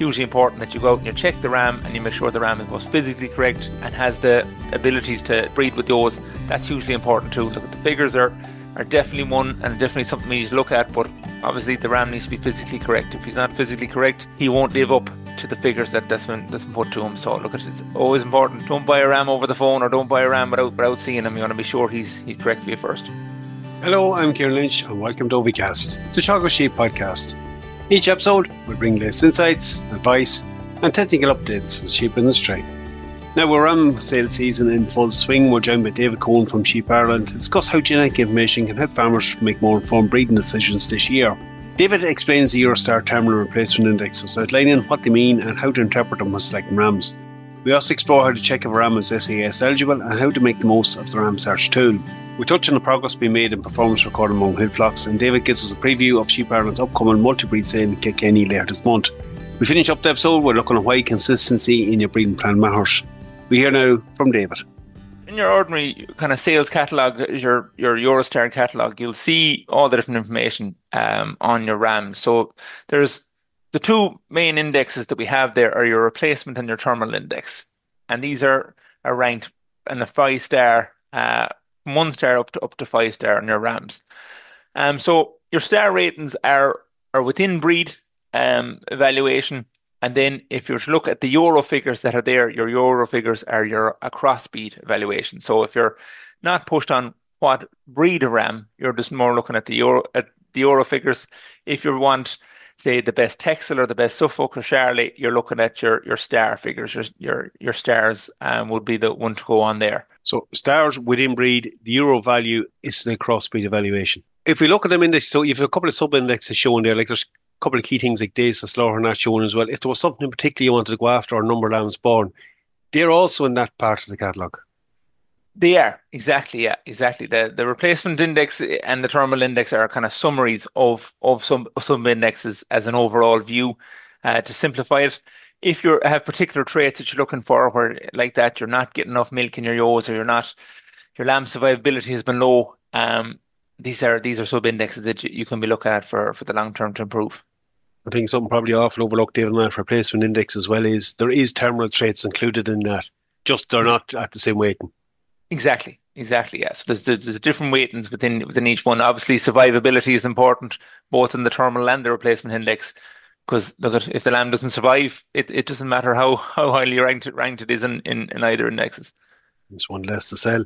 hugely important that you go out and you check the ram and you make sure the ram is most physically correct and has the abilities to breed with those. That's hugely important too. Look, at the figures are definitely one and definitely something we need to look at, but obviously the ram needs to be physically correct. If he's not physically correct, he won't live up to the figures that's been put to him. So look, it's always important. Don't buy a ram over the phone, or don't buy a ram without seeing him. You want to be sure he's correct for you first. Hello, I'm Kieran Lynch and welcome to Obicast, the Teagasc Sheep podcast. Each episode will bring latest insights, advice and technical updates for the sheep industry. Now, we're ram sale season in full swing. We're joined by David Cohen from Sheep Ireland to discuss how genetic information can help farmers make more informed breeding decisions this year. David explains the Eurostar Terminal Replacement Indexes, outlining what they mean and how to interpret them when selecting rams. We also explore how to check if a ram is SAS eligible and how to make the most of the ram search tool. We touch on the progress being made in performance recording among hill flocks, and David gives us a preview of Sheep Ireland's upcoming multi-breed sale in Kilkenny later this month. We finish up the episode with looking at why consistency in your breeding plan matters. We hear now from David. In your ordinary kind of sales catalogue, your Eurostar catalogue, you'll see all the different information on your rams. So there's the two main indexes that we have there are your replacement and your terminal index. And these are ranked in a 5-star, from 1 star up to 5-star on your rams. So your star ratings are within breed evaluation. And then if you were to look at the Euro figures that are there, your Euro figures are your across breed evaluation. So if you're not pushed on what breed of ram, you're just more looking at the Euro figures. If you want, say, the best Texel or the best Suffolk or Charolais, you're looking at your star figures. Your stars would be the one to go on there. So stars within breed, the Euro value is the crossbreed evaluation. If we look at them index, so you have a couple of sub-indexes shown there, like there's a couple of key things like days to slaughter not shown as well. If there was something in particular you wanted to go after, or number of lambs born, they're also in that part of the catalogue. They are, exactly, yeah, exactly. The replacement index and the terminal index are kind of summaries of some indexes as an overall view. To simplify it, if you have particular traits that you're looking for, where like that you're not getting enough milk in your ewes, or your lamb survivability has been low, these are sub indexes that you can be looking at for the long term to improve. I think something probably often overlooked, David, in that replacement index as well is there is terminal traits included in that, just they're not at the same weighting. Exactly, yes. There's different weightings within each one. Obviously, survivability is important, both in the terminal and the replacement index, because look, if the lamb doesn't survive, it doesn't matter how highly ranked it is in either indexes. There's one less to sell.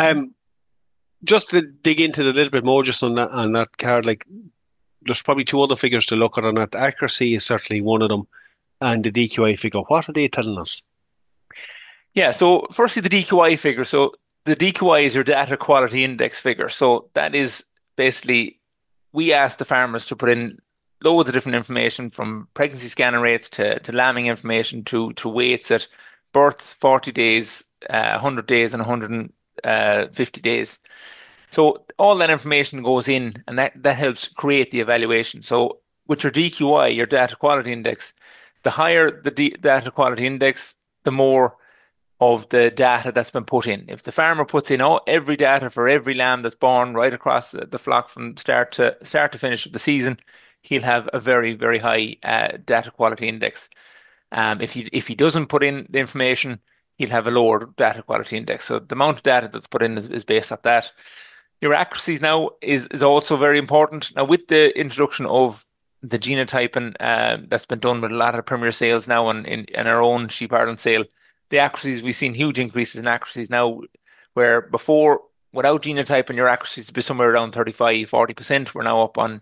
Just to dig into it a little bit more, just on that card, like there's probably two other figures to look at on that. Accuracy is certainly one of them, and the DQI figure. What are they telling us? Yeah, so firstly, the DQI figure. So the DQI is your data quality index figure. So that is basically, we ask the farmers to put in loads of different information, from pregnancy scanning rates to lambing information to weights at birth, 40 days, 100 days and 150 days. So all that information goes in, and that helps create the evaluation. So with your DQI, your data quality index, the higher the data quality index, the more of the data that's been put in. If the farmer puts in every data for every lamb that's born right across the flock from start to finish of the season, he'll have a very, very high data quality index. If he doesn't put in the information, he'll have a lower data quality index. So the amount of data that's put in is based off that. Your accuracies now is also very important. Now, with the introduction of the genotyping that's been done with a lot of Premier sales now and in our own Sheep Ireland sale, the accuracies, we've seen huge increases in accuracies now, where before, without genotyping, your accuracies would be somewhere around 35-40%. We're now up on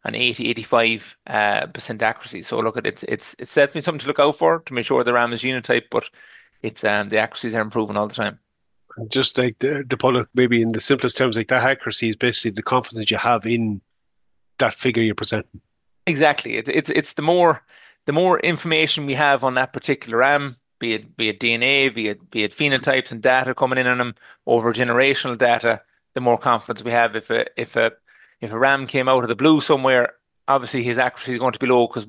80-85% accuracy. So look at it, it's definitely something to look out for to make sure the ram is genotyped, but it's the accuracies are improving all the time. Just like the put it maybe in the simplest terms, like that accuracy is basically the confidence you have in that figure you're presenting. Exactly. It's the more information we have on that particular ram, be it DNA, be it phenotypes and data coming in on them over generational data, the more confidence we have. If a ram came out of the blue somewhere, obviously his accuracy is going to be low, because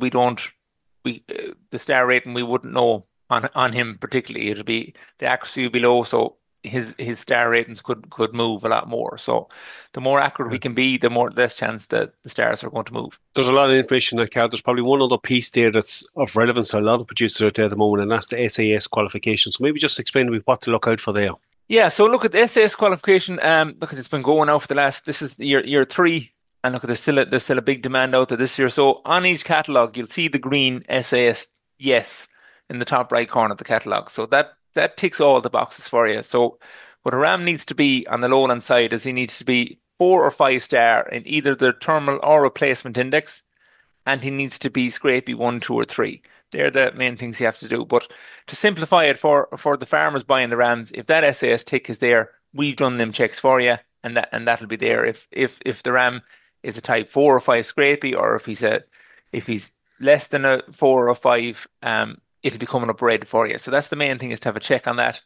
the star rating we wouldn't know on him particularly. The accuracy would be low, so his star ratings could move a lot more. So the more accurate we can be, the less chance that the stars are going to move. There's a lot of information in that card. There's probably one other piece there that's of relevance to a lot of producers out there at the moment, and that's the SAS qualification. So maybe just explain to me what to look out for there. Yeah, so look at the SAS qualification. Look, it's been going now for the last. This is year three, and look, there's still a big demand out there this year. So on each catalog, you'll see the green SAS yes in the top right corner of the catalog. So that ticks all the boxes for you. So what a ram needs to be on the lowland side is he needs to be 4 or 5 star in either the terminal or replacement index, and he needs to be scrapey 1, 2, or 3. They're the main things you have to do. But to simplify it for the farmers buying the rams, if that SAS tick is there, we've done them checks for you, and that'll be there. If the ram is a type 4 or 5 scrapey, or if he's less than a 4 or 5, it'll be coming up red for you. So that's the main thing, is to have a check on that.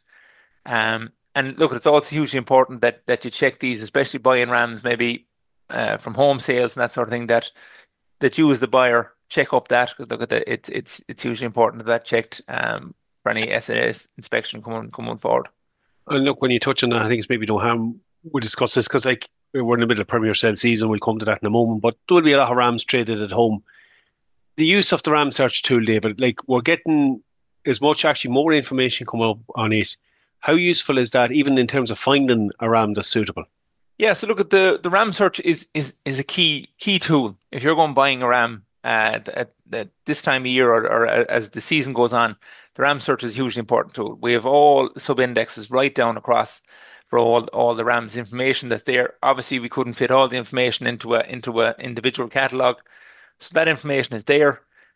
And look, it's also hugely important that you check these, especially buying rams maybe from home sales and that sort of thing, that you as the buyer check up that, because look at that, it's hugely important that checked for any SAS inspection coming forward. And look, when you touch on that, I think it's maybe no harm we discuss this, because like we're in the middle of Premier Sale season. We'll come to that in a moment, but there will be a lot of rams traded at home. The use of the Ram Search tool, David, like we're getting as much, actually more information coming up on it. How useful is that, even in terms of finding a ram that's suitable? Yeah, so look at the RAM search is a key tool. If you're going buying a RAM at this time of year, or as the season goes on, the RAM search is a hugely important tool. We have all sub indexes right down across for all the RAM's information that's there. Obviously, we couldn't fit all the information into a individual catalog, so that information is there.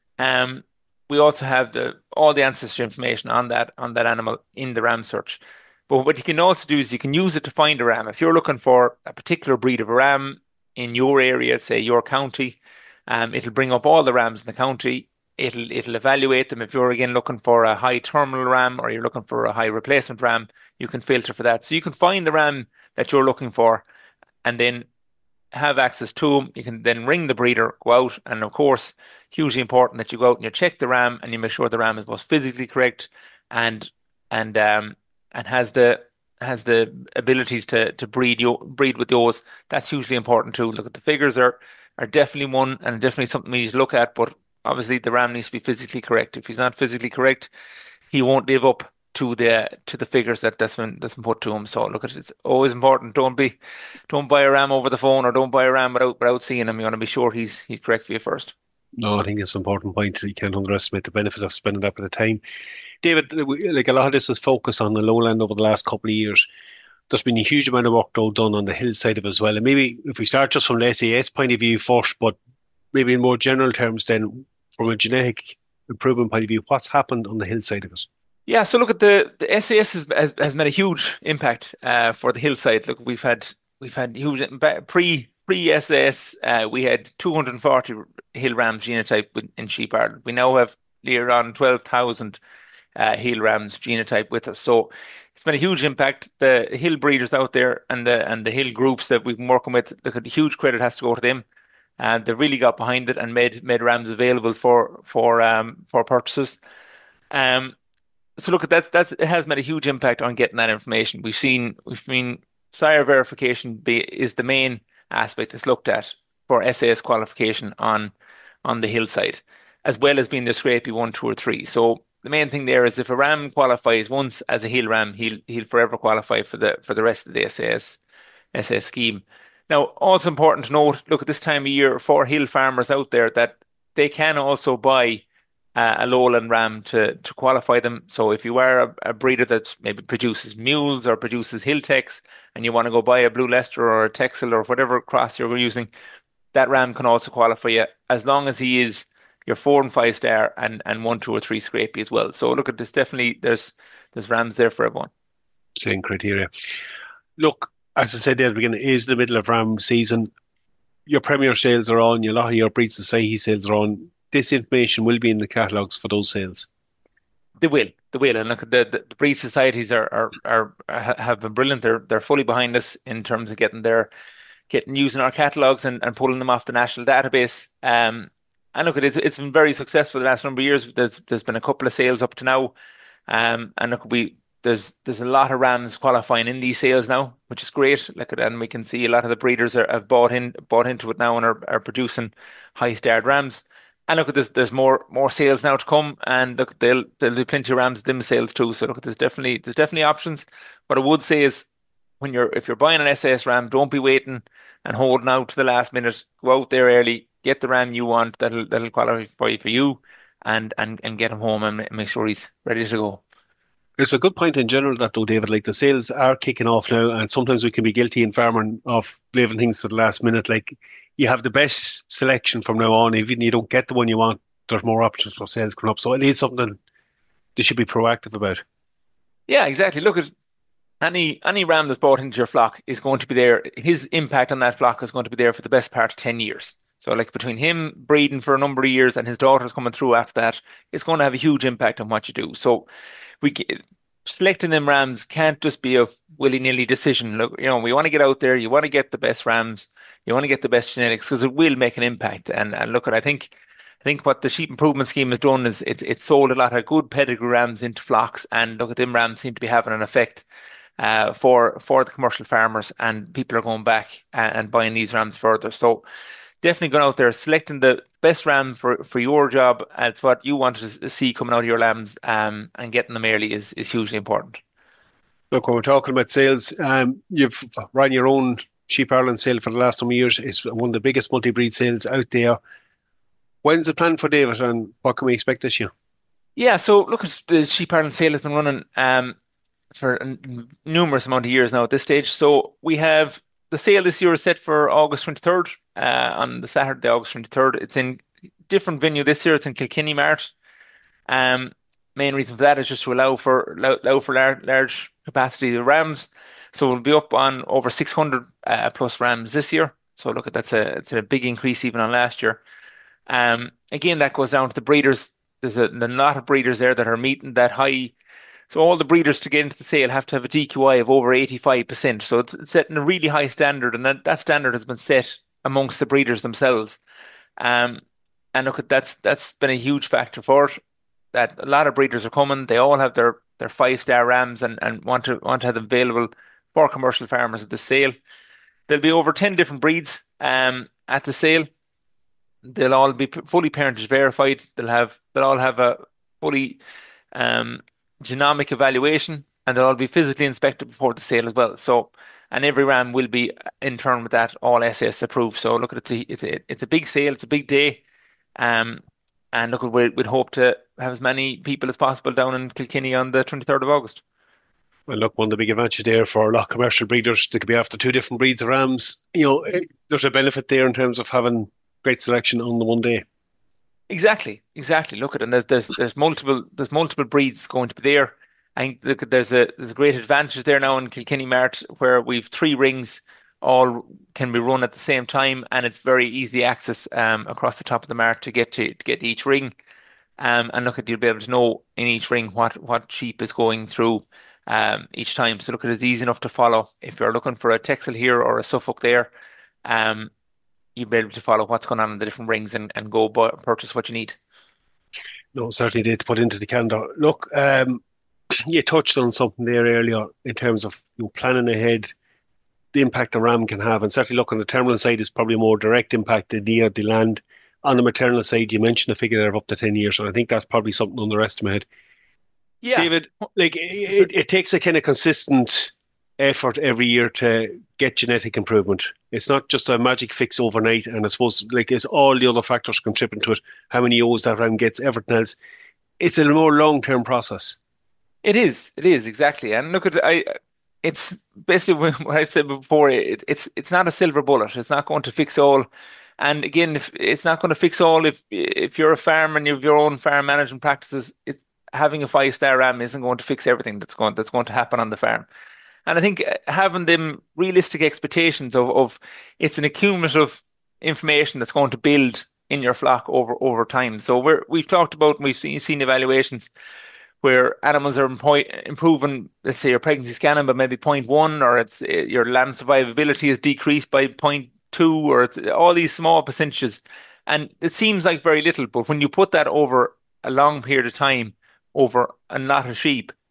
We also have all the ancestry information on that animal in the RAM search. But what you can also do is you can use it to find a ram. If you're looking for a particular breed of a ram in your area, say your county, it'll bring up all the rams in the county. It'll evaluate them. If you're again looking for a high terminal ram, or you're looking for a high replacement ram, you can filter for that. So you can find the ram that you're looking for, and then have access to them. You can then ring the breeder, go out, and of course, hugely important that you go out and you check the ram and you make sure the ram is most physically correct and has the abilities to breed with those. That's hugely important too. Look at the figures are definitely one, and definitely something we need to look at, but obviously the ram needs to be physically correct. If he's not physically correct, he won't live up to the figures that's been put to him. So look, it's always important. Don't buy a ram over the phone, or don't buy a ram without seeing him. You want to be sure he's correct for you first. No, I think it's an important point. You can't underestimate the benefit of spending that bit of time. David, like a lot of this is focused on the lowland over the last couple of years. There's been a huge amount of work done on the hillside of it as well. And maybe if we start just from the SAS point of view first, but maybe in more general terms then, from a genetic improvement point of view, what's happened on the hillside of it? Yeah, so look at the SAS has made a huge impact for the hillside. Look, we've had huge pre SAS. We had 240 hill rams genotype in Sheep Ireland. We now have near around 12,000 hill rams genotype with us. So it's been a huge impact. The hill breeders out there and the hill groups that we've been working with, look, a huge credit has to go to them. And they really got behind it and made rams available for purchases. So look, it has made a huge impact on getting that information. We've seen sire verification is the main aspect that's looked at for SAS qualification on the hillside, as well as being the scrapey 1, 2, or 3. So the main thing there is if a ram qualifies once as a hill ram, he'll forever qualify for the rest of the SAS scheme. Now, also important to note, look at this time of year for hill farmers out there, that they can also buy a lowland ram to qualify them. So if you are a breeder that maybe produces mules or produces hill techs, and you want to go buy a Blue Leicester or a Texel or whatever cross you're using, that ram can also qualify you, as long as he is your 4 and 5 star and 1, 2, or 3 scrapey as well. So look at this, definitely there's rams there for everyone. Same criteria. Look, as I said at the beginning, it is the middle of ram season. Your Premier sales are on, a lot of your Breed Society sales are on. This information will be in the catalogues for those sales. They will, and look, the breed societies have been brilliant. They're fully behind us in terms of using our catalogues and pulling them off the national database. And look, it's been very successful the last number of years. There's been a couple of sales up to now, and look, there's a lot of rams qualifying in these sales now, which is great. Look at, and we can see a lot of the breeders have bought into it now and are producing high starred rams. And look at this, there's more sales now to come, and look, they'll do plenty of rams dim sales too. So look, there's definitely options. What I would say is, if you're buying an SAS ram, don't be waiting and holding out to the last minute. Go out there early, get the ram you want that'll qualify for you, and get him home and make sure he's ready to go. It's a good point in general that though, David, like the sales are kicking off now, and sometimes we can be guilty in farming of leaving things to the last minute. Like you have the best selection from now on. Even you don't get the one you want, there's more options for sales coming up. So it is something they should be proactive about. Yeah, exactly. Look at any ram that's brought into your flock is going to be there. His impact on that flock is going to be there for the best part of 10 years. So like between him breeding for a number of years and his daughters coming through after that, it's going to have a huge impact on what you do. So we selecting them rams can't just be a willy-nilly decision. Look, we want to get out there. You want to get the best rams. You want to get the best genetics because it will make an impact. And look, I think what the sheep improvement scheme has done is it's sold a lot of good pedigree rams into flocks, and look at them rams seem to be having an effect for the commercial farmers, and people are going back and buying these rams further. So definitely going out there, selecting the best ram for your job. It's what you want to see coming out of your lambs, and getting them early is hugely important. Look, when we're talking about sales, you've run your own Sheep Ireland sale for the last some years. It's one of the biggest multi-breed sales out there. When's the plan for David, and what can we expect this year? Yeah, so look, the Sheep Ireland sale has been running for numerous amount of years now at this stage. So we have the sale this year is set for August 23rd, on the Saturday, August 23rd. It's in different venue this year. It's in Kilkenny Mart. Um, Main reason for that is just to allow for large capacity of rams. So we'll be up on over 600 plus rams this year. So look, it's a big increase even on last year. Again, that goes down to the breeders. There's a lot of breeders there that are meeting that high. So all the breeders to get into the sale have to have a DQI of over 85%. So it's setting a really high standard, and that standard has been set amongst the breeders themselves. Um, and look, that's been a huge factor for it. That a lot of breeders are coming. They all have their 5-star rams and want to have them available for commercial farmers at the sale. There'll be over 10 different breeds at the sale. They'll all be fully parentage verified. They'll all have a fully um, genomic evaluation, and they'll all be physically inspected before the sale as well. So, and every ram will be in turn with that all SS approved. So look at it, it's a big sale, it's a big day, and look, we'd hope to have as many people as possible down in Kilkenny on the 23rd of August. Well, look, one of the big advantages there for a lot of commercial breeders, they could be after two different breeds of rams. There's a benefit there in terms of having great selection on the one day. Exactly. Look at it, and there's multiple breeds going to be there. I think look, there's a great advantage there now in Kilkenny Mart where we've 3 rings all can be run at the same time, and it's very easy access across the top of the mart to get each ring. And look at you'll be able to know in each ring what sheep is going through each time. So look at it's easy enough to follow. If you're looking for a Texel here or a Suffolk there, um, you'll be able to follow what's going on in the different rings and go purchase what you need. No, certainly did put into the calendar. Look, you touched on something there earlier in terms of planning ahead, the impact a ram can have, and certainly look on the terminal side is probably a more direct impact than near the land. On the maternal side, you mentioned a figure there of up to 10 years, and I think that's probably something underestimated. Yeah. David, like it takes a kind of consistent effort every year to get genetic improvement. It's not just a magic fix overnight, and I suppose like it's all the other factors contributing to it. How many O's that ram gets, everything else. It's a more long-term process. It is exactly. And look at it's basically what I've said before. It's not a silver bullet. It's not going to fix all. And again, if it's not going to fix all, if you're a farmer and you have your own farm management practices, having a 5-star ram isn't going to fix everything that's going to happen on the farm. And I think having them realistic expectations of it's an accumulative information that's going to build in your flock over time. So we've talked about and we've seen evaluations where animals are improving, let's say your pregnancy scanning by maybe point 0.1, or it's your lamb survivability is decreased by point 0.2, or it's all these small percentages. And it seems like very little, but when you put that over a long period of time, over a lot of sheep,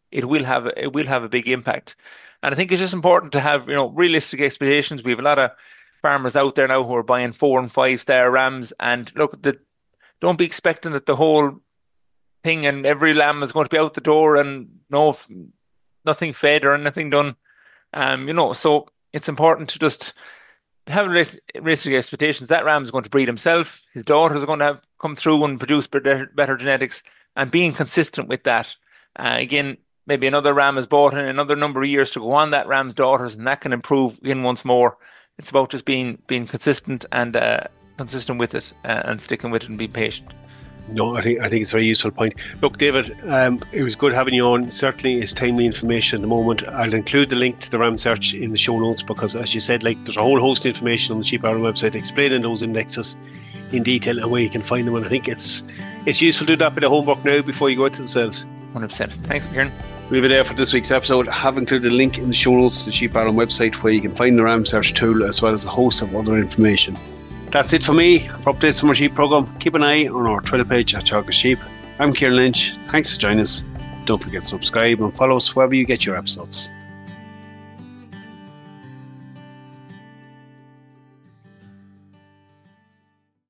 it will have a big impact. And I think it's just important to have, realistic expectations. We have a lot of farmers out there now who are buying 4 and 5 star rams, and look, don't be expecting that the whole thing and every lamb is going to be out the door and nothing fed or anything done. So it's important to just have realistic expectations. That ram is going to breed himself. His daughters are going to have come through and produce better genetics, and being consistent with that. Again, maybe another ram is bought in another number of years to go on that ram's daughters, and that can improve again once more. It's about just being consistent and consistent with it, and sticking with it and being patient. No, I think it's a very useful point. Look, David, it was good having you on. Certainly it's timely information at the moment. I'll include the link to the RAM search in the show notes, because as you said, there's a whole host of information on the Sheep Ireland website explaining those indexes in detail and where you can find them. And I think it's useful to do that bit of homework now before you go into the sales. 100%. Thanks, Kieran. We'll be there for this week's episode. I have included a link in the show notes to the Sheep Ireland website where you can find the RAM search tool as well as a host of other information. That's it for me. For updates from our sheep programme, keep an eye on our Twitter page at Teagasc Sheep. I'm Kieran Lynch. Thanks for joining us. Don't forget to subscribe and follow us wherever you get your episodes.